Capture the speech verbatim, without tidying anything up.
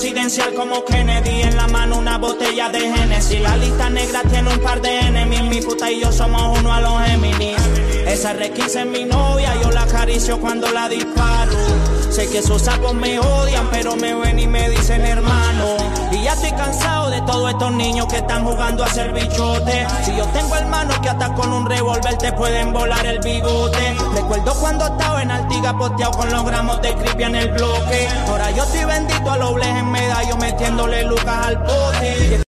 presidencial como Kennedy. En la mano una botella de Genesis. La lista negra tiene un par de enemies. Mi puta y yo somos uno a los Géminis. Esa R quince es mi novia, yo la acaricio cuando la disparo. Sé que esos sapos me odian, pero me ven y me dicen hermano. Y ya estoy cansado de todos estos niños que están jugando a ser bichote. Si yo tengo hermanos que hasta con un revólver te pueden volar el bigote. Recuerdo cuando estaba en Artigas posteado con los gramos de creepy en el bloque. Ahora yo estoy bendito a los blejes en medallo metiéndole lucas al pote.